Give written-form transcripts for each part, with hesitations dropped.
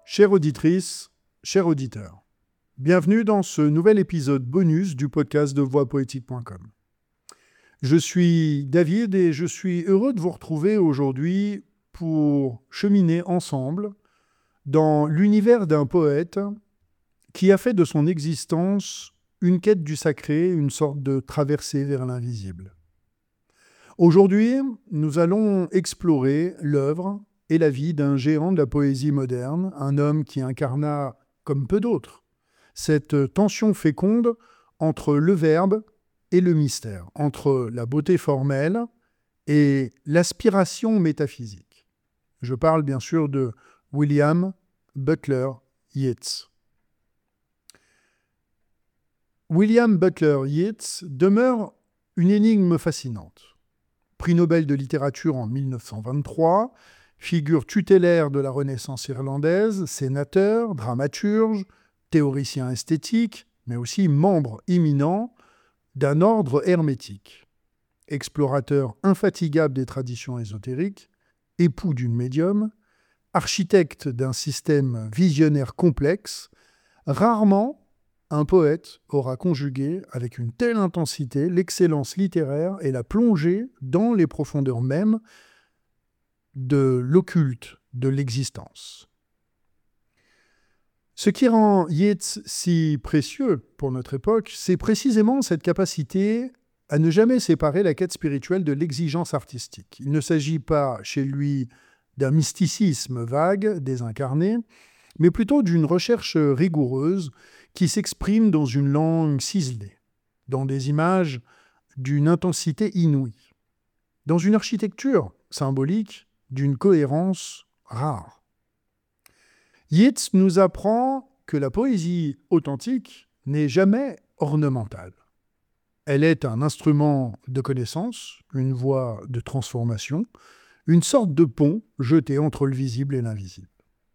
Chère auditrice, cher auditeur, bienvenue dans ce nouvel épisode bonus du podcast de voixpoétique.com. Je suis David et je suis heureux de vous retrouver aujourd'hui pour cheminer ensemble dans l'univers d'un poète qui a fait de son existence une quête du sacré, une sorte de traversée vers l'invisible. Aujourd'hui, nous allons explorer l'œuvre et la vie d'un géant de la poésie moderne, un homme qui incarna, comme peu d'autres, cette tension féconde entre le verbe et le mystère, entre la beauté formelle et l'aspiration métaphysique. Je parle bien sûr de William Butler Yeats. William Butler Yeats demeure une énigme fascinante. Prix Nobel de littérature en 1923, figure tutélaire de la Renaissance irlandaise, sénateur, dramaturge, théoricien esthétique, mais aussi membre éminent d'un ordre hermétique. Explorateur infatigable des traditions ésotériques, époux d'une médium, architecte d'un système visionnaire complexe, rarement un poète aura conjugué avec une telle intensité l'excellence littéraire et la plongée dans les profondeurs mêmes de l'occulte de l'existence. Ce qui rend Yeats si précieux pour notre époque, c'est précisément cette capacité à ne jamais séparer la quête spirituelle de l'exigence artistique. Il ne s'agit pas chez lui d'un mysticisme vague, désincarné, mais plutôt d'une recherche rigoureuse qui s'exprime dans une langue ciselée, dans des images d'une intensité inouïe, dans une architecture symbolique d'une cohérence rare. Yeats nous apprend que la poésie authentique n'est jamais ornementale. Elle est un instrument de connaissance, une voie de transformation, une sorte de pont jeté entre le visible et l'invisible.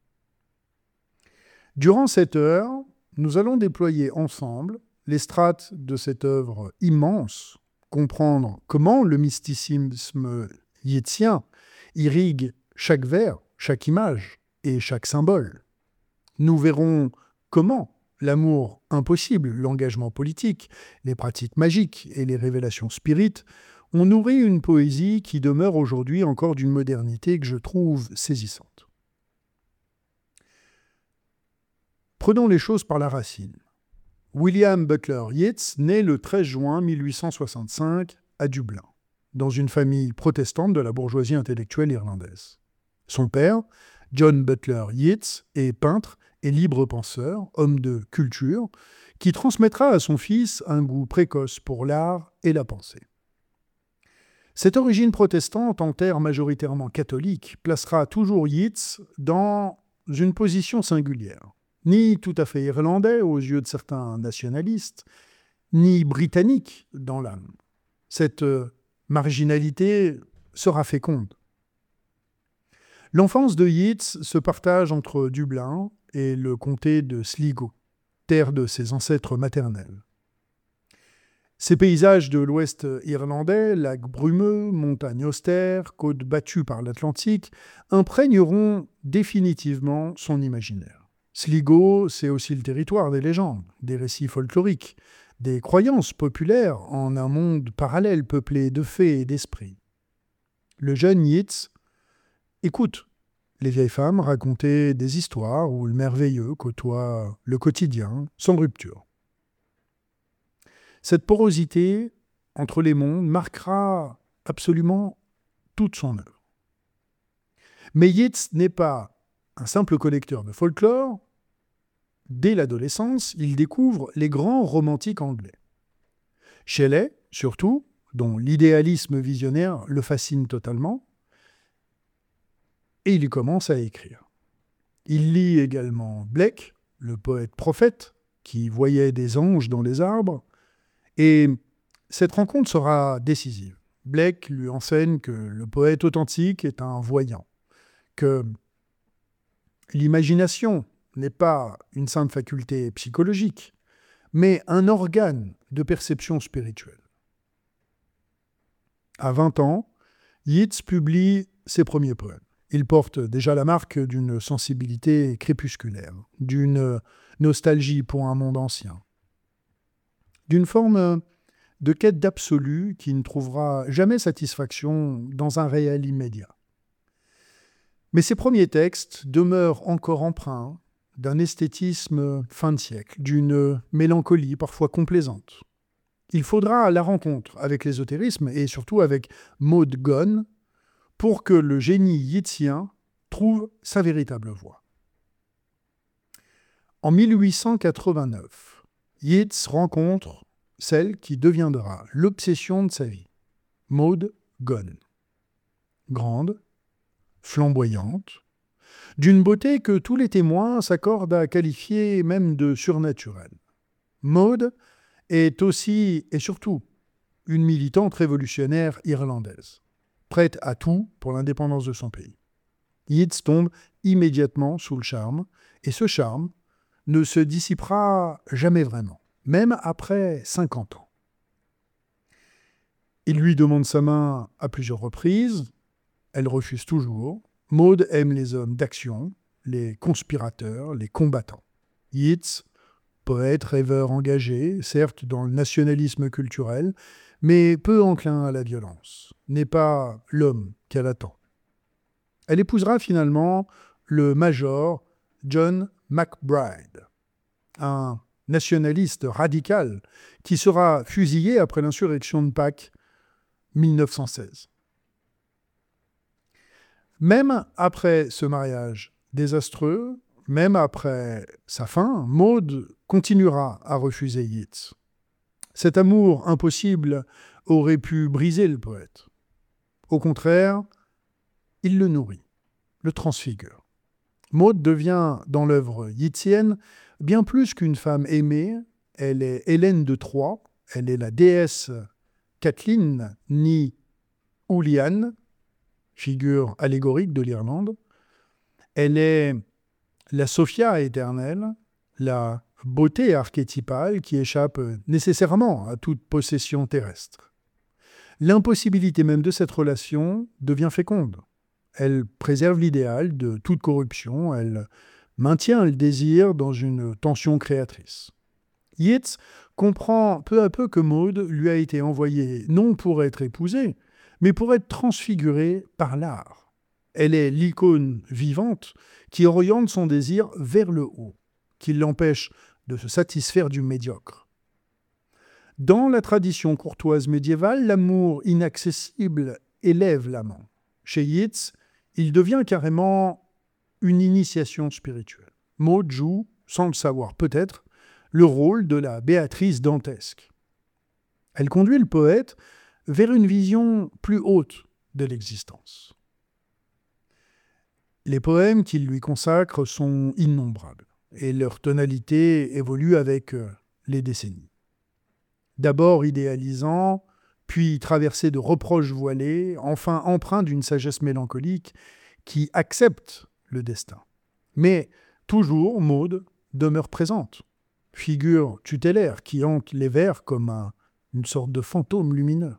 Durant cette heure, nous allons déployer ensemble les strates de cette œuvre immense, comprendre comment le mysticisme yeatsien irrigue chaque vers, chaque image et chaque symbole. Nous verrons comment l'amour impossible, l'engagement politique, les pratiques magiques et les révélations spirites ont nourri une poésie qui demeure aujourd'hui encore d'une modernité que je trouve saisissante. Prenons les choses par la racine. William Butler Yeats naît le 13 juin 1865 à Dublin, dans une famille protestante de la bourgeoisie intellectuelle irlandaise. Son père, John Butler Yeats, est peintre et libre penseur, homme de culture, qui transmettra à son fils un goût précoce pour l'art et la pensée. Cette origine protestante, en terre majoritairement catholique, placera toujours Yeats dans une position singulière. Ni tout à fait irlandais aux yeux de certains nationalistes, ni britannique dans l'âme. Cette marginalité sera féconde. L'enfance de Yeats se partage entre Dublin et le comté de Sligo, terre de ses ancêtres maternels. Ces paysages de l'ouest irlandais, lacs brumeux, montagnes austères, côtes battues par l'Atlantique, imprégneront définitivement son imaginaire. Sligo, c'est aussi le territoire des légendes, des récits folkloriques, des croyances populaires en un monde parallèle peuplé de fées et d'esprits. Le jeune Yeats écoute les vieilles femmes raconter des histoires où le merveilleux côtoie le quotidien sans rupture. Cette porosité entre les mondes marquera absolument toute son œuvre. Mais Yeats n'est pas un simple collecteur de folklore. Dès l'adolescence, il découvre les grands romantiques anglais. Shelley, surtout, dont l'idéalisme visionnaire le fascine totalement, et il commence à écrire. Il lit également Blake, le poète-prophète, qui voyait des anges dans les arbres, et cette rencontre sera décisive. Blake lui enseigne que le poète authentique est un voyant, que l'imagination n'est pas une simple faculté psychologique, mais un organe de perception spirituelle. À 20 ans, Yeats publie ses premiers poèmes. Il porte déjà la marque d'une sensibilité crépusculaire, d'une nostalgie pour un monde ancien, d'une forme de quête d'absolu qui ne trouvera jamais satisfaction dans un réel immédiat. Mais ces premiers textes demeurent encore empreints d'un esthétisme fin de siècle, d'une mélancolie parfois complaisante. Il faudra la rencontre avec l'ésotérisme et surtout avec Maud Gonne pour que le génie yeatsien trouve sa véritable voie. En 1889, Yeats rencontre celle qui deviendra l'obsession de sa vie, Maud Gonne. Grande, flamboyante, d'une beauté que tous les témoins s'accordent à qualifier même de surnaturelle. Maud est aussi et surtout une militante révolutionnaire irlandaise, prête à tout pour l'indépendance de son pays. Yeats tombe immédiatement sous le charme, et ce charme ne se dissipera jamais vraiment, même après 50 ans. Il lui demande sa main à plusieurs reprises, elle refuse toujours. Maud aime les hommes d'action, les conspirateurs, les combattants. Yeats, poète, rêveur engagé, certes dans le nationalisme culturel, mais peu enclin à la violence, n'est pas l'homme qu'elle attend. Elle épousera finalement le major John MacBride, un nationaliste radical qui sera fusillé après l'insurrection de Pâques 1916. Même après ce mariage désastreux, même après sa fin, Maud continuera à refuser Yeats. Cet amour impossible aurait pu briser le poète. Au contraire, il le nourrit, le transfigure. Maud devient, dans l'œuvre yeatsienne, bien plus qu'une femme aimée. Elle est Hélène de Troie, elle est la déesse Kathleen ni Uliane, figure allégorique de l'Irlande. Elle est la Sophia éternelle, la beauté archétypale qui échappe nécessairement à toute possession terrestre. L'impossibilité même de cette relation devient féconde. Elle préserve l'idéal de toute corruption, elle maintient le désir dans une tension créatrice. Yeats comprend peu à peu que Maud lui a été envoyée non pour être épousée, mais pour être transfigurée par l'art. Elle est l'icône vivante qui oriente son désir vers le haut, qui l'empêche de se satisfaire du médiocre. Dans la tradition courtoise médiévale, l'amour inaccessible élève l'amant. Chez Yeats, il devient carrément une initiation spirituelle. Maud joue, sans le savoir peut-être, le rôle de la Béatrice dantesque. Elle conduit le poète vers une vision plus haute de l'existence. Les poèmes qu'il lui consacre sont innombrables et leur tonalité évolue avec les décennies. D'abord idéalisant, puis traversé de reproches voilés, enfin empreint d'une sagesse mélancolique qui accepte le destin. Mais toujours, Maud demeure présente, figure tutélaire qui hante les vers comme une sorte de fantôme lumineux.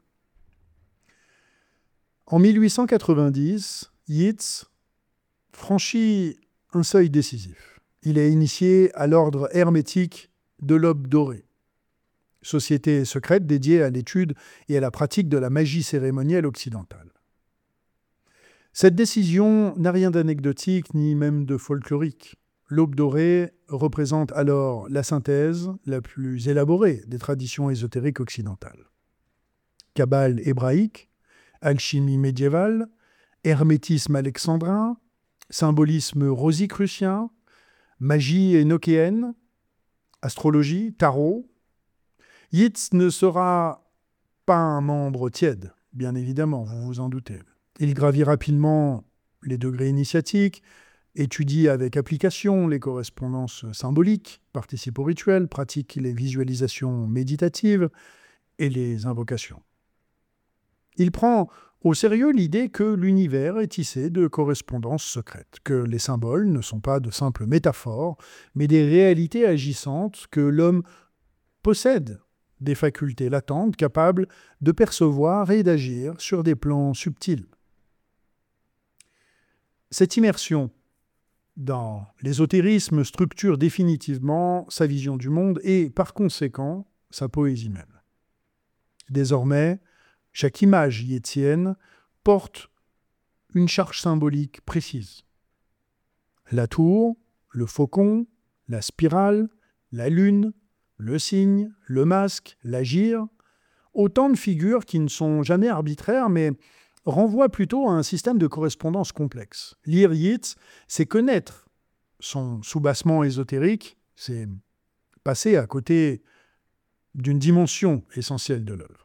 En 1890, Yeats franchit un seuil décisif. Il est initié à l'ordre hermétique de l'Aube dorée, société secrète dédiée à l'étude et à la pratique de la magie cérémonielle occidentale. Cette décision n'a rien d'anecdotique ni même de folklorique. L'Aube dorée représente alors la synthèse la plus élaborée des traditions ésotériques occidentales. Kabbale hébraïque, alchimie médiévale, hermétisme alexandrin, symbolisme rosicrucien, magie énochéenne, astrologie, tarot. Yeats ne sera pas un membre tiède, bien évidemment, vous vous en doutez. Il gravit rapidement les degrés initiatiques, étudie avec application les correspondances symboliques, participe aux rituels, pratique les visualisations méditatives et les invocations. Il prend au sérieux l'idée que l'univers est tissé de correspondances secrètes, que les symboles ne sont pas de simples métaphores, mais des réalités agissantes, que l'homme possède des facultés latentes capables de percevoir et d'agir sur des plans subtils. Cette immersion dans l'ésotérisme structure définitivement sa vision du monde et, par conséquent, sa poésie même. Désormais, chaque image yeatsienne porte une charge symbolique précise. La tour, le faucon, la spirale, la lune, le cygne, le masque, la gire, autant de figures qui ne sont jamais arbitraires, mais renvoient plutôt à un système de correspondance complexe. Lire Yeats, c'est connaître son soubassement ésotérique, c'est passer à côté d'une dimension essentielle de l'œuvre.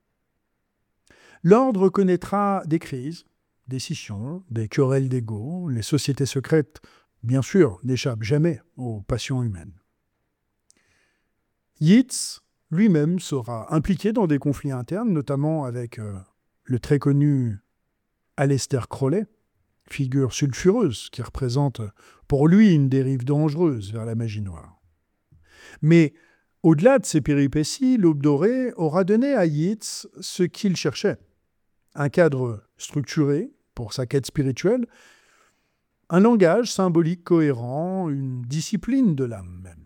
L'ordre connaîtra des crises, des scissions, des querelles d'ego. Les sociétés secrètes, bien sûr, n'échappent jamais aux passions humaines. Yeats lui-même sera impliqué dans des conflits internes, notamment avec le très connu Aleister Crowley, figure sulfureuse qui représente pour lui une dérive dangereuse vers la magie noire. Mais au-delà de ces péripéties, l'Aube dorée aura donné à Yeats ce qu'il cherchait. Un cadre structuré pour sa quête spirituelle, un langage symbolique cohérent, une discipline de l'âme même.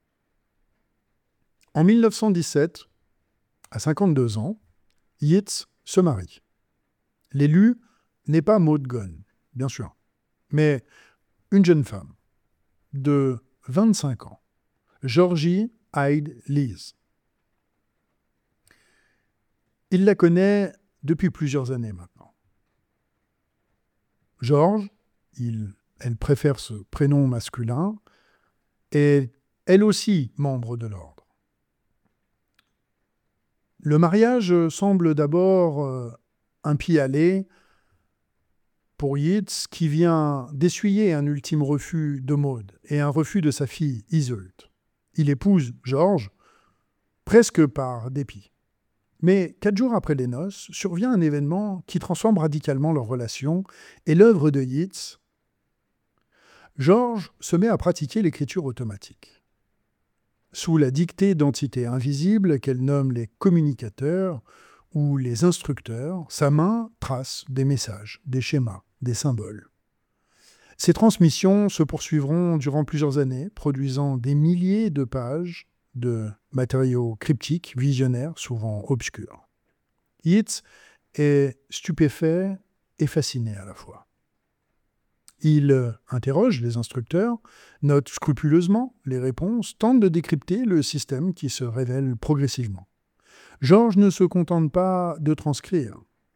En 1917, à 52 ans, Yeats se marie. L'élu n'est pas Maud Gonne, bien sûr, mais une jeune femme de 25 ans, Georgie Hyde Lees. Il la connaît depuis plusieurs années maintenant. George, elle préfère ce prénom masculin, est elle aussi membre de l'ordre. Le mariage semble d'abord un pis-aller pour Yeats, qui vient d'essuyer un ultime refus de Maud et un refus de sa fille Iseult. Il épouse George presque par dépit. Mais 4 jours après les noces, survient un événement qui transforme radicalement leur relation et l'œuvre de Yeats. George se met à pratiquer l'écriture automatique. Sous la dictée d'entités invisibles qu'elle nomme les communicateurs ou les instructeurs, sa main trace des messages, des schémas, des symboles. Ces transmissions se poursuivront durant plusieurs années, produisant des milliers de pages de matériaux cryptiques, visionnaires, souvent obscurs. Yeats est stupéfait et fasciné à la fois. Il interroge les instructeurs, note scrupuleusement les réponses, tente de décrypter le système qui se révèle progressivement. George ne se contente pas de transcrire.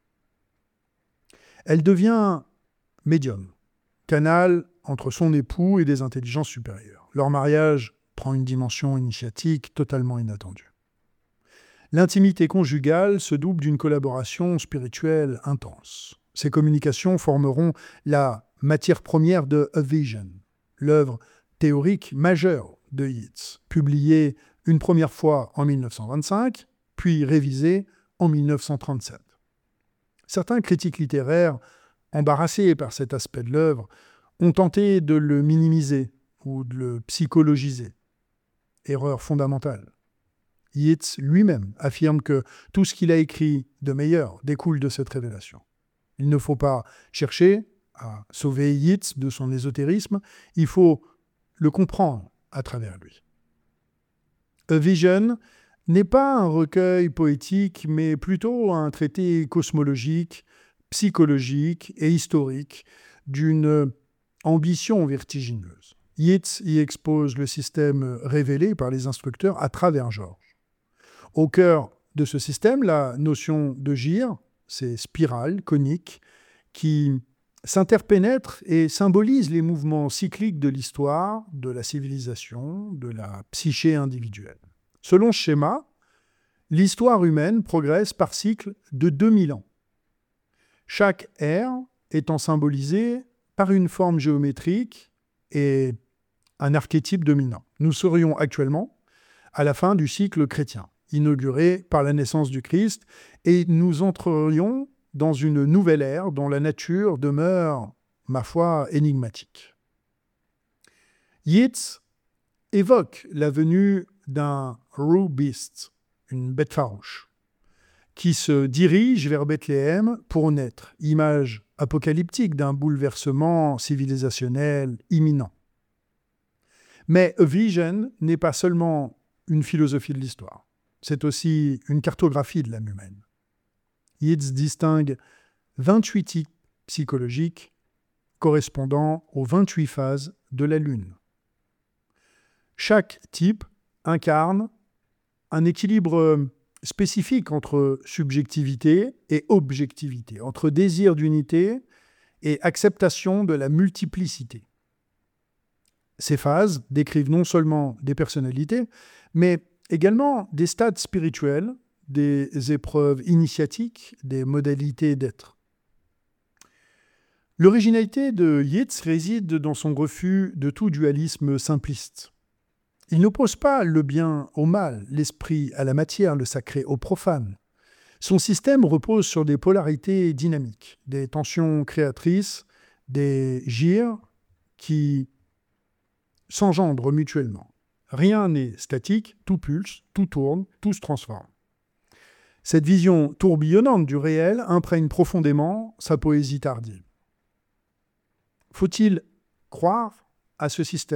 Elle devient médium, canal entre son époux et des intelligences supérieures. Leur mariage prend une dimension initiatique totalement inattendue. L'intimité conjugale se double d'une collaboration spirituelle intense. Ces communications formeront la matière première de A Vision, l'œuvre théorique majeure de Yeats, publiée une première fois en 1925, puis révisée en 1937. Certains critiques littéraires, embarrassés par cet aspect de l'œuvre, ont tenté de le minimiser ou de le psychologiser. Erreur fondamentale. Yeats lui-même affirme que tout ce qu'il a écrit de meilleur découle de cette révélation. Il ne faut pas chercher à sauver Yeats de son ésotérisme, il faut le comprendre à travers lui. A Vision n'est pas un recueil poétique, mais plutôt un traité cosmologique, psychologique et historique d'une ambition vertigineuse. Yeats y expose le système révélé par les instructeurs à travers George. Au cœur de ce système, la notion de gire, ces spirales coniques qui s'interpénètrent et symbolisent les mouvements cycliques de l'histoire, de la civilisation, de la psyché individuelle. Selon ce schéma, l'histoire humaine progresse par cycle de 2000 ans. Chaque ère étant symbolisée par une forme géométrique et un archétype dominant. Nous serions actuellement à la fin du cycle chrétien, inauguré par la naissance du Christ, et nous entrerions dans une nouvelle ère dont la nature demeure, ma foi, énigmatique. Yeats évoque la venue d'un Rue Beast, une bête farouche, qui se dirige vers Bethléem pour naître, image apocalyptique d'un bouleversement civilisationnel imminent. Mais A Vision n'est pas seulement une philosophie de l'histoire, c'est aussi une cartographie de l'âme humaine. Yeats distingue 28 types psychologiques correspondant aux 28 phases de la Lune. Chaque type incarne un équilibre spécifique entre subjectivité et objectivité, entre désir d'unité et acceptation de la multiplicité. Ces phases décrivent non seulement des personnalités, mais également des stades spirituels, des épreuves initiatiques, des modalités d'être. L'originalité de Yeats réside dans son refus de tout dualisme simpliste. Il n'oppose pas le bien au mal, l'esprit à la matière, le sacré au profane. Son système repose sur des polarités dynamiques, des tensions créatrices, des gyres qui s'engendrent mutuellement. Rien n'est statique, tout pulse, tout tourne, tout se transforme. Cette vision tourbillonnante du réel imprègne profondément sa poésie tardive. Faut-il croire à ce système ?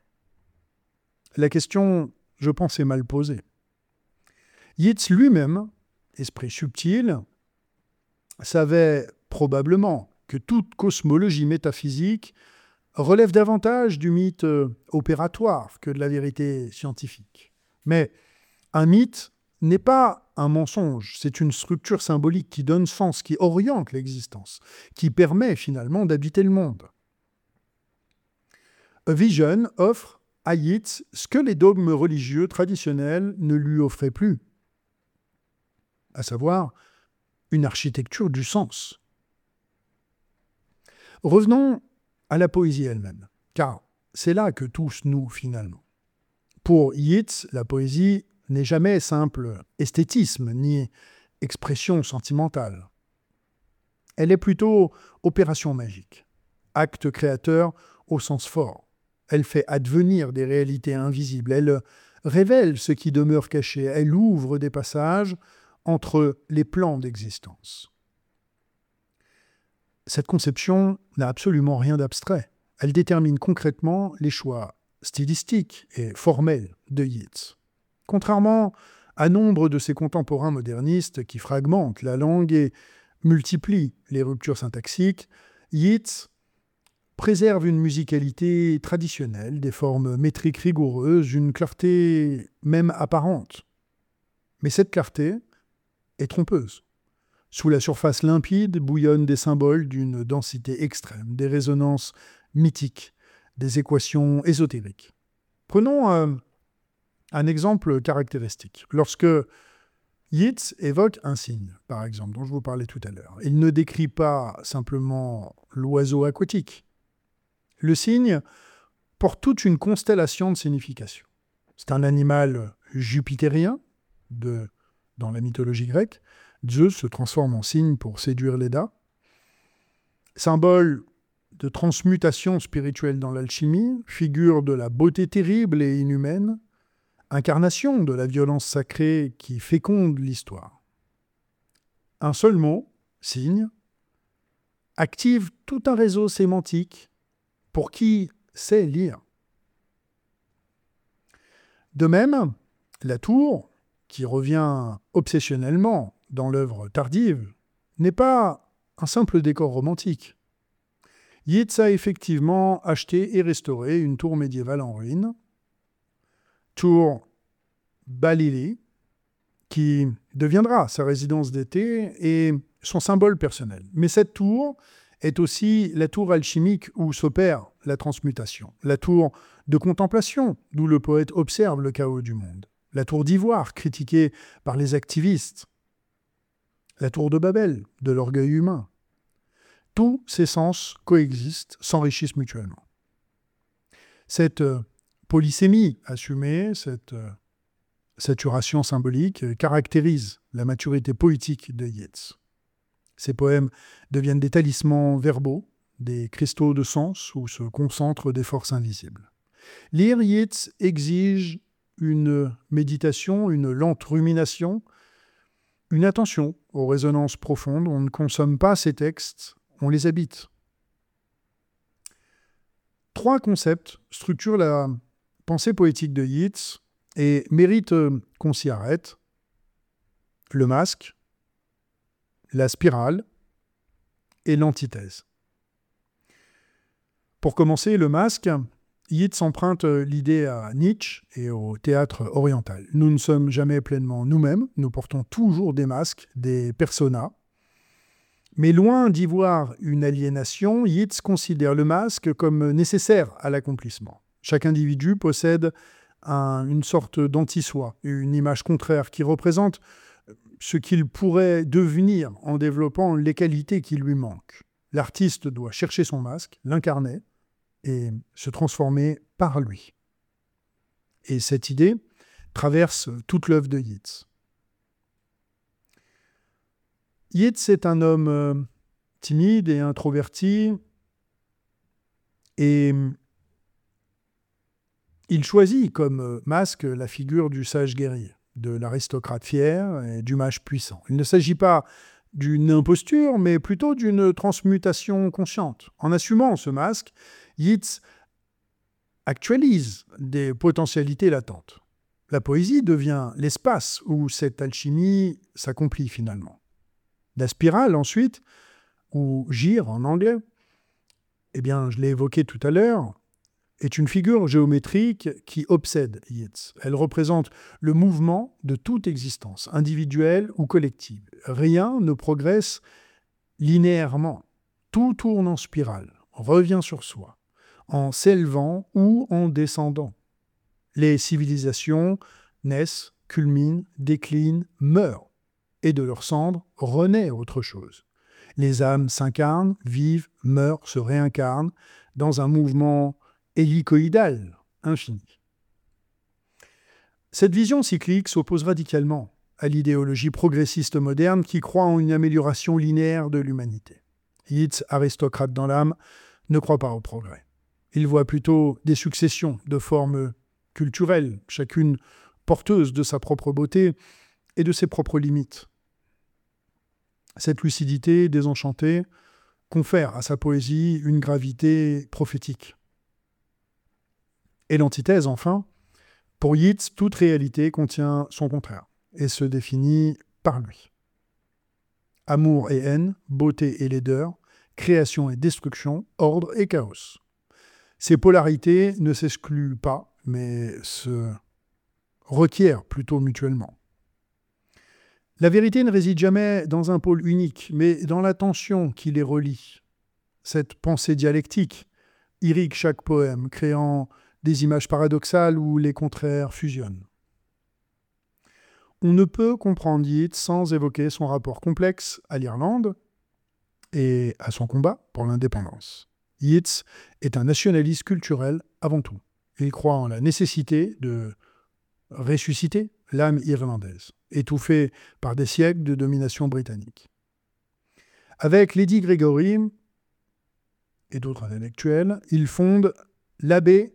La question, je pense, est mal posée. Yeats lui-même, esprit subtil, savait probablement que toute cosmologie métaphysique relève davantage du mythe opératoire que de la vérité scientifique. Mais un mythe n'est pas un mensonge, c'est une structure symbolique qui donne sens, qui oriente l'existence, qui permet finalement d'habiter le monde. A Vision offre à Yeats ce que les dogmes religieux traditionnels ne lui offraient plus, à savoir une architecture du sens. Revenons à la poésie elle-même, car c'est là que tout se noue finalement. Pour Yeats, la poésie n'est jamais simple esthétisme ni expression sentimentale. Elle est plutôt opération magique, acte créateur au sens fort. Elle fait advenir des réalités invisibles, elle révèle ce qui demeure caché, elle ouvre des passages entre les plans d'existence. Cette conception n'a absolument rien d'abstrait. Elle détermine concrètement les choix stylistiques et formels de Yeats. Contrairement à nombre de ses contemporains modernistes qui fragmentent la langue et multiplient les ruptures syntaxiques, Yeats préserve une musicalité traditionnelle, des formes métriques rigoureuses, une clarté même apparente. Mais cette clarté est trompeuse. Sous la surface limpide bouillonnent des symboles d'une densité extrême, des résonances mythiques, des équations ésotériques. Prenons un exemple caractéristique. Lorsque Yeats évoque un signe, par exemple, dont je vous parlais tout à l'heure, il ne décrit pas simplement l'oiseau aquatique. Le cygne porte toute une constellation de significations. C'est un animal jupitérien, dans la mythologie grecque. Zeus se transforme en cygne pour séduire Léda. Symbole de transmutation spirituelle dans l'alchimie, figure de la beauté terrible et inhumaine, incarnation de la violence sacrée qui féconde l'histoire. Un seul mot, cygne, active tout un réseau sémantique pour qui sait lire. De même, la tour, qui revient obsessionnellement dans l'œuvre tardive, n'est pas un simple décor romantique. Yeats a effectivement acheté et restauré une tour médiévale en ruine, tour Balili, qui deviendra sa résidence d'été et son symbole personnel. Mais cette tour est aussi la tour alchimique où s'opère la transmutation, la tour de contemplation, d'où le poète observe le chaos du monde, la tour d'ivoire critiquée par les activistes, la tour de Babel, de l'orgueil humain. Tous ces sens coexistent, s'enrichissent mutuellement. Cette polysémie assumée, cette saturation symbolique caractérise la maturité poétique de Yeats. Ces poèmes deviennent des talismans verbaux, des cristaux de sens où se concentrent des forces invisibles. Lire Yeats exige une méditation, une lente rumination, Une attention aux résonances profondes, on ne consomme pas ces textes, on les habite. 3 concepts structurent la pensée poétique de Yeats et méritent qu'on s'y arrête. Le masque, la spirale et l'antithèse. Pour commencer, le masque, Yeats emprunte l'idée à Nietzsche et au théâtre oriental. Nous ne sommes jamais pleinement nous-mêmes, nous portons toujours des masques, des personas. Mais loin d'y voir une aliénation, Yeats considère le masque comme nécessaire à l'accomplissement. Chaque individu possède une sorte d'anti-soi, une image contraire qui représente ce qu'il pourrait devenir en développant les qualités qui lui manquent. L'artiste doit chercher son masque, l'incarner et se transformer par lui. Et cette idée traverse toute l'œuvre de Yeats. Yeats est un homme timide et introverti, et il choisit comme masque la figure du sage guerrier, de l'aristocrate fier et du mage puissant. Il ne s'agit pas d'une imposture, mais plutôt d'une transmutation consciente. En assumant ce masque, Yeats actualise des potentialités latentes. La poésie devient l'espace où cette alchimie s'accomplit finalement. La spirale, ensuite, ou gyre en anglais, je l'ai évoqué tout à l'heure, est une figure géométrique qui obsède Yeats. Elle représente le mouvement de toute existence, individuelle ou collective. Rien ne progresse linéairement. Tout tourne en spirale, revient sur soi, en s'élevant ou en descendant. Les civilisations naissent, culminent, déclinent, meurent. Et de leurs cendres renaît autre chose. Les âmes s'incarnent, vivent, meurent, se réincarnent dans un mouvement hélicoïdal infini. Cette vision cyclique s'oppose radicalement à l'idéologie progressiste moderne qui croit en une amélioration linéaire de l'humanité. Yeats, aristocrate dans l'âme, ne croit pas au progrès. Il voit plutôt des successions de formes culturelles, chacune porteuse de sa propre beauté et de ses propres limites. Cette lucidité désenchantée confère à sa poésie une gravité prophétique. Et l'antithèse, enfin, pour Yeats, toute réalité contient son contraire et se définit par lui. Amour et haine, beauté et laideur, création et destruction, ordre et chaos. Ces polarités ne s'excluent pas, mais se requièrent plutôt mutuellement. La vérité ne réside jamais dans un pôle unique, mais dans la tension qui les relie. Cette pensée dialectique irrigue chaque poème, créant des images paradoxales où les contraires fusionnent. On ne peut comprendre Yeats sans évoquer son rapport complexe à l'Irlande et à son combat pour l'indépendance. Yeats est un nationaliste culturel avant tout. Il croit en la nécessité de ressusciter l'âme irlandaise, étouffée par des siècles de domination britannique. Avec Lady Gregory et d'autres intellectuels, il fonde l'Abbey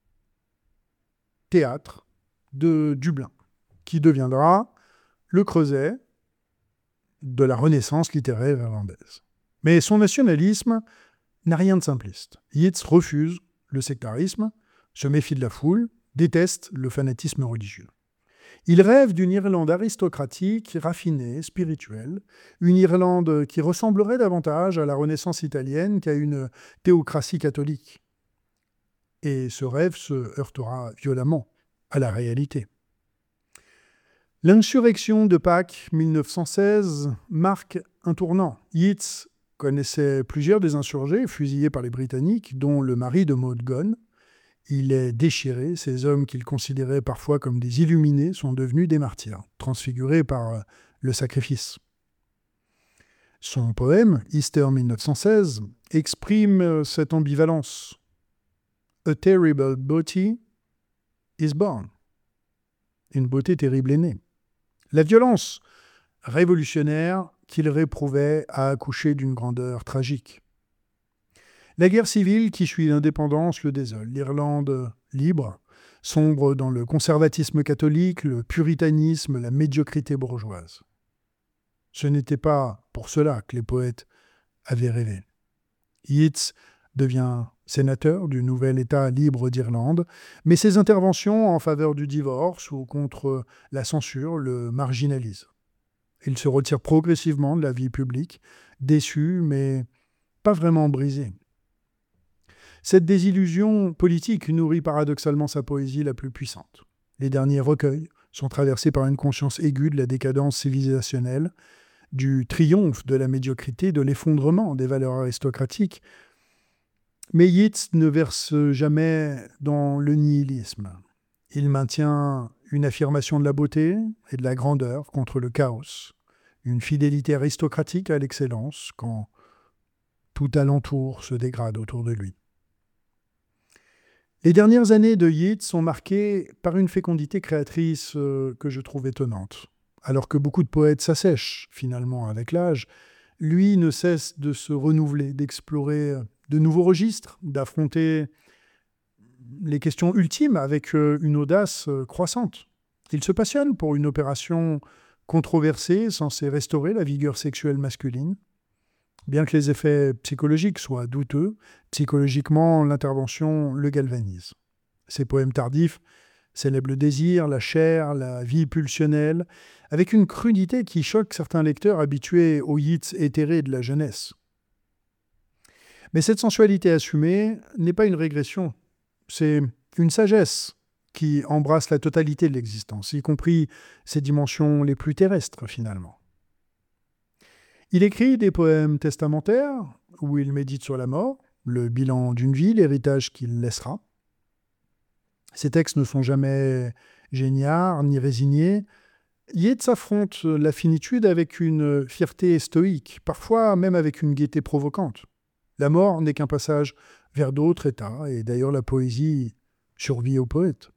Théâtre de Dublin, qui deviendra le creuset de la renaissance littéraire irlandaise. Mais son nationalisme n'a rien de simpliste. Yeats refuse le sectarisme, se méfie de la foule, déteste le fanatisme religieux. Il rêve d'une Irlande aristocratique, raffinée, spirituelle, une Irlande qui ressemblerait davantage à la Renaissance italienne qu'à une théocratie catholique. Et ce rêve se heurtera violemment à la réalité. L'insurrection de Pâques 1916 marque un tournant. Yeats connaissait plusieurs des insurgés fusillés par les Britanniques, dont le mari de Maud Gonne. Il est déchiré, ces hommes qu'il considérait parfois comme des illuminés sont devenus des martyrs, transfigurés par le sacrifice. Son poème, Easter 1916, exprime cette ambivalence. A terrible beauty is born. Une beauté terrible est née. La violence révolutionnaire qu'il réprouvait a accouché d'une grandeur tragique. La guerre civile qui suit l'indépendance le désole. L'Irlande libre sombre dans le conservatisme catholique, le puritanisme, la médiocrité bourgeoise. Ce n'était pas pour cela que les poètes avaient rêvé. Yeats devient sénateur du nouvel État libre d'Irlande, mais ses interventions en faveur du divorce ou contre la censure le marginalisent. Il se retire progressivement de la vie publique, déçu mais pas vraiment brisé. Cette désillusion politique nourrit paradoxalement sa poésie la plus puissante. Les derniers recueils sont traversés par une conscience aiguë de la décadence civilisationnelle, du triomphe de la médiocrité, de l'effondrement des valeurs aristocratiques. Mais Yeats ne verse jamais dans le nihilisme. Il maintient une affirmation de la beauté et de la grandeur contre le chaos, une fidélité aristocratique à l'excellence quand tout alentour se dégrade autour de lui. Les dernières années de Yeats sont marquées par une fécondité créatrice que je trouve étonnante. Alors que beaucoup de poètes s'assèchent finalement avec l'âge, lui ne cesse de se renouveler, d'explorer de nouveaux registres, d'affronter les questions ultimes avec une audace croissante. Il se passionne pour une opération controversée censée restaurer la vigueur sexuelle masculine. Bien que les effets psychologiques soient douteux, psychologiquement, l'intervention le galvanise. Ses poèmes tardifs célèbrent le désir, la chair, la vie pulsionnelle, avec une crudité qui choque certains lecteurs habitués aux Yeats éthérés de la jeunesse. Mais cette sensualité assumée n'est pas une régression, c'est une sagesse qui embrasse la totalité de l'existence, y compris ses dimensions les plus terrestres finalement. Il écrit des poèmes testamentaires où il médite sur la mort, le bilan d'une vie, l'héritage qu'il laissera. Ces textes ne sont jamais géniards ni résignés. Yeats affronte la finitude avec une fierté stoïque, parfois même avec une gaieté provocante. La mort n'est qu'un passage vers d'autres états, et d'ailleurs la poésie survit au poète.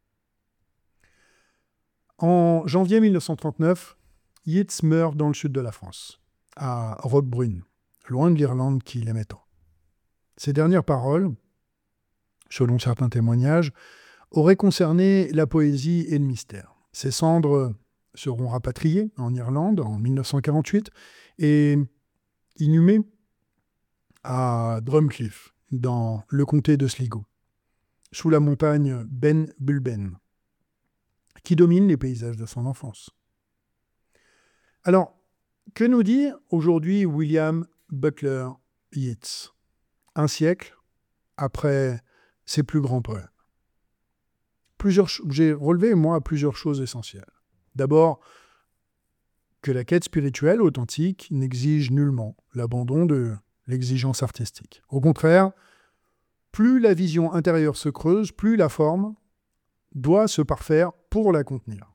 En janvier 1939, Yeats meurt dans le sud de la France, à Roquebrune, loin de l'Irlande qu'il aimait tant. Ces dernières paroles, selon certains témoignages, auraient concerné la poésie et le mystère. Ses cendres seront rapatriées en Irlande en 1948 et inhumées à Drumcliff, dans le comté de Sligo, sous la montagne Ben Bulben, qui domine les paysages de son enfance. Alors, que nous dit aujourd'hui William Butler Yeats, un siècle après ses plus grands poèmes? J'ai relevé, moi, plusieurs choses essentielles. D'abord, que la quête spirituelle authentique n'exige nullement l'abandon de l'exigence artistique. Au contraire, plus la vision intérieure se creuse, plus la forme doit se parfaire pour la contenir.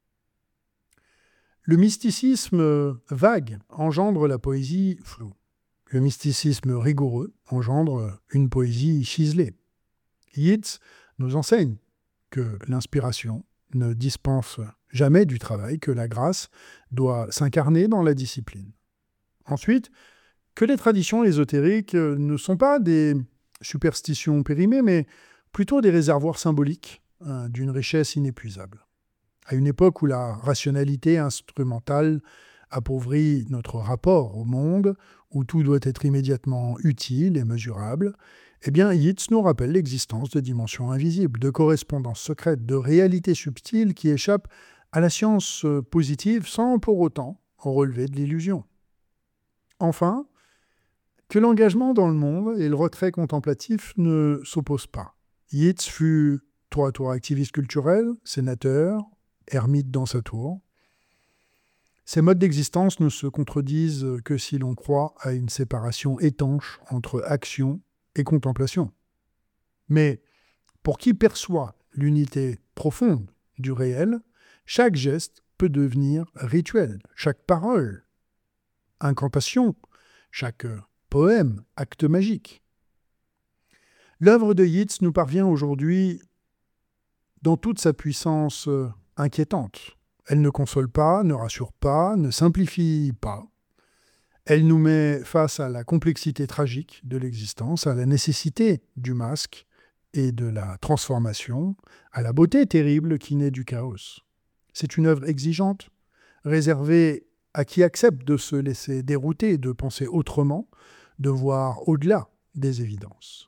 Le mysticisme vague engendre la poésie floue. Le mysticisme rigoureux engendre une poésie ciselée. Yeats nous enseigne que l'inspiration ne dispense jamais du travail, que la grâce doit s'incarner dans la discipline. Ensuite, que les traditions ésotériques ne sont pas des superstitions périmées, mais plutôt des réservoirs symboliques d'une richesse inépuisable. À une époque où la rationalité instrumentale appauvrit notre rapport au monde, où tout doit être immédiatement utile et mesurable, eh bien, Yeats nous rappelle l'existence de dimensions invisibles, de correspondances secrètes, de réalités subtiles qui échappent à la science positive sans pour autant relever de l'illusion. Enfin, que l'engagement dans le monde et le retrait contemplatif ne s'opposent pas. Yeats fut tour à tour activiste culturel, sénateur, ermite dans sa tour. Ces modes d'existence ne se contredisent que si l'on croit à une séparation étanche entre action et contemplation. Mais pour qui perçoit l'unité profonde du réel, chaque geste peut devenir rituel, chaque parole, incantation, chaque poème, acte magique. L'œuvre de Yeats nous parvient aujourd'hui dans toute sa puissance inquiétante. Elle ne console pas, ne rassure pas, ne simplifie pas. Elle nous met face à la complexité tragique de l'existence, à la nécessité du masque et de la transformation, à la beauté terrible qui naît du chaos. C'est une œuvre exigeante, réservée à qui accepte de se laisser dérouter, de penser autrement, de voir au-delà des évidences.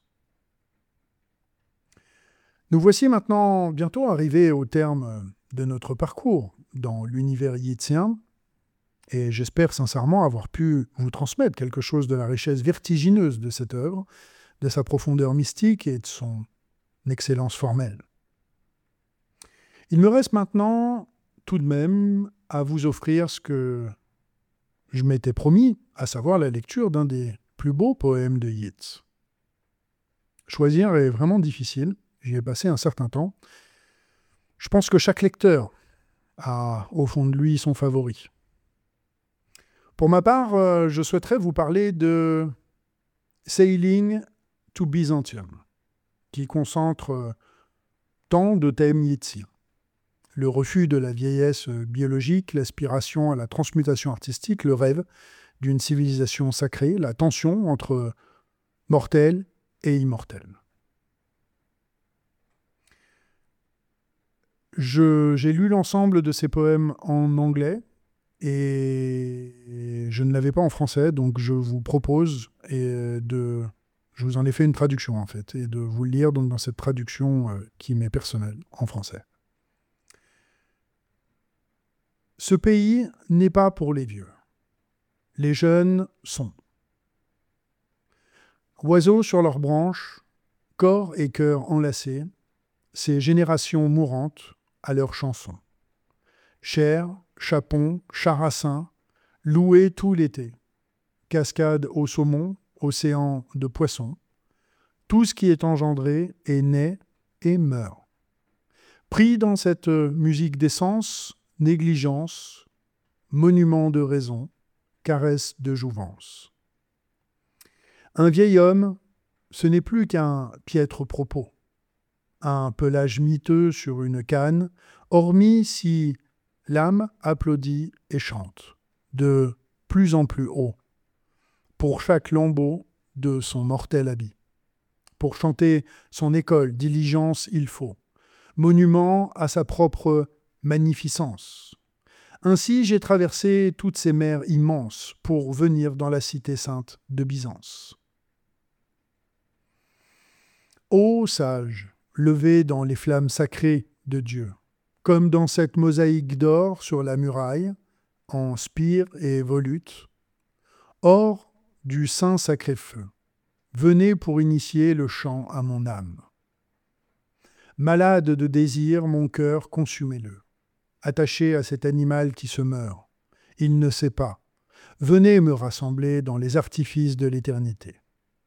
Nous voici maintenant bientôt arrivés au terme de notre parcours dans l'univers yeatsien, et j'espère sincèrement avoir pu vous transmettre quelque chose de la richesse vertigineuse de cette œuvre, de sa profondeur mystique et de son excellence formelle. Il me reste maintenant tout de même à vous offrir ce que je m'étais promis, à savoir la lecture d'un des plus beaux poèmes de Yeats. Choisir est vraiment difficile, j'y ai passé un certain temps. Je pense que chaque lecteur a au fond de lui son favori. Pour ma part, je souhaiterais vous parler de Sailing to Byzantium, qui concentre tant de thèmes yeatsiens. Le refus de la vieillesse biologique, l'aspiration à la transmutation artistique, le rêve d'une civilisation sacrée, la tension entre mortel et immortel. J'ai lu l'ensemble de ces poèmes en anglais et je ne l'avais pas en français, donc je vous propose je vous en ai fait une traduction en fait, et de vous le lire donc dans cette traduction qui m'est personnelle en français. Ce pays n'est pas pour les vieux. Les jeunes sont. Oiseaux sur leurs branches, corps et cœur enlacés, ces générations mourantes à leurs chansons. Chers, chapons, charassins, loués tout l'été. Cascades au saumon, océan de poissons. Tout ce qui est engendré est né et meurt. Pris dans cette musique d'essence, négligence, monument de raison, caresse de jouvence. Un vieil homme, ce n'est plus qu'un piètre propos, un pelage miteux sur une canne, hormis si l'âme applaudit et chante, de plus en plus haut, pour chaque lambeau de son mortel habit. Pour chanter son école, diligence il faut, monument à sa propre magnificence. Ainsi j'ai traversé toutes ces mers immenses pour venir dans la cité sainte de Byzance. Ô sage, levé dans les flammes sacrées de Dieu, comme dans cette mosaïque d'or sur la muraille, en spire et volute, or du saint sacré feu, venez pour initier le chant à mon âme. Malade de désir, mon cœur, consumez-le. Attaché à cet animal qui se meurt. Il ne sait pas. Venez me rassembler dans les artifices de l'éternité.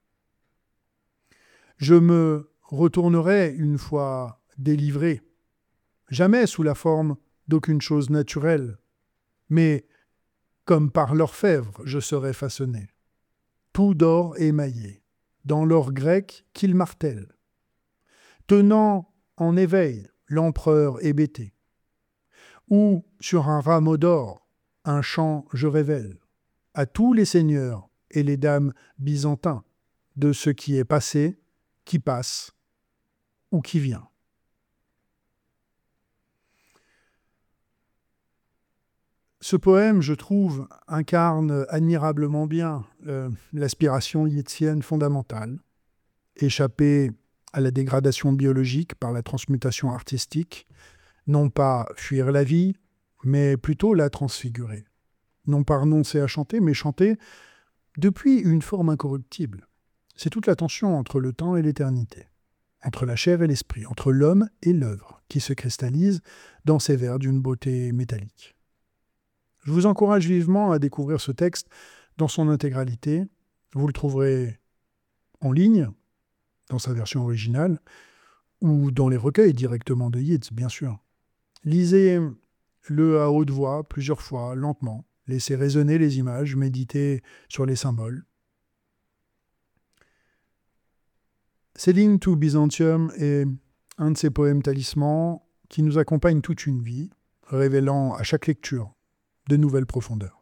Je me retournerai une fois délivré, jamais sous la forme d'aucune chose naturelle, mais comme par l'orfèvre je serai façonné, tout d'or émaillé, dans l'or grec qu'il martèle, tenant en éveil l'empereur hébété, ou sur un rameau d'or, un chant je révèle à tous les seigneurs et les dames byzantins de ce qui est passé, qui passe ou qui vient. Ce poème, je trouve, incarne admirablement bien l'aspiration yeatsienne fondamentale, échapper à la dégradation biologique par la transmutation artistique, non pas fuir la vie, mais plutôt la transfigurer. Non pas renoncer à chanter, mais chanter depuis une forme incorruptible. C'est toute la tension entre le temps et l'éternité, entre la chair et l'esprit, entre l'homme et l'œuvre, qui se cristallise dans ces vers d'une beauté métallique. Je vous encourage vivement à découvrir ce texte dans son intégralité. Vous le trouverez en ligne, dans sa version originale, ou dans les recueils directement de Yeats, bien sûr. Lisez-le à haute voix, plusieurs fois, lentement. Laissez résonner les images, méditez sur les symboles. Sailing to Byzantium est un de ces poèmes talismans qui nous accompagnent toute une vie, révélant à chaque lecture de nouvelles profondeurs.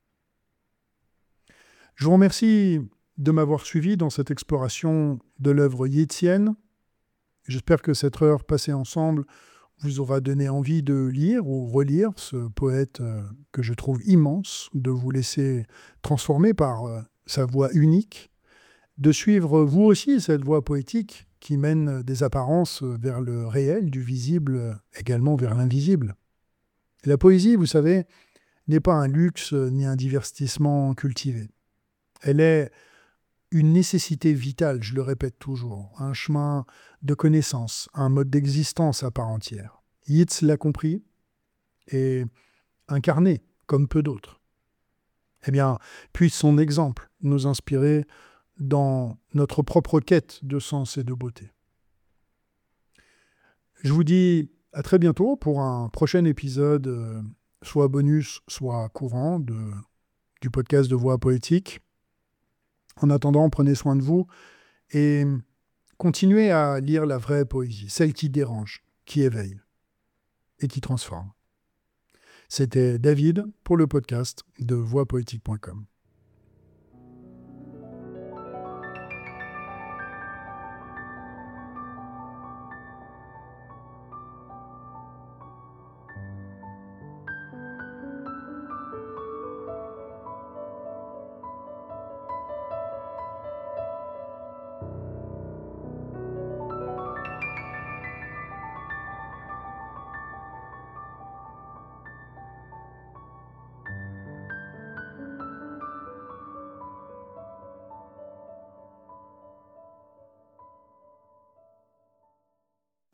Je vous remercie de m'avoir suivi dans cette exploration de l'œuvre yeatsienne. J'espère que cette heure passée ensemble vous aura donné envie de lire ou relire ce poète que je trouve immense, de vous laisser transformer par sa voix unique, de suivre vous aussi cette voie poétique qui mène des apparences vers le réel, du visible également vers l'invisible. Et la poésie, vous savez, n'est pas un luxe ni un divertissement cultivé. Elle est une nécessité vitale, je le répète toujours, un chemin de connaissance, un mode d'existence à part entière. Yeats l'a compris et incarné comme peu d'autres. Eh bien, puisse son exemple nous inspirer dans notre propre quête de sens et de beauté. Je vous dis à très bientôt pour un prochain épisode, soit bonus, soit courant, du podcast de Voix Poétique. En attendant, prenez soin de vous et continuez à lire la vraie poésie, celle qui dérange, qui éveille et qui transforme. C'était David pour le podcast de voixpoétique.com.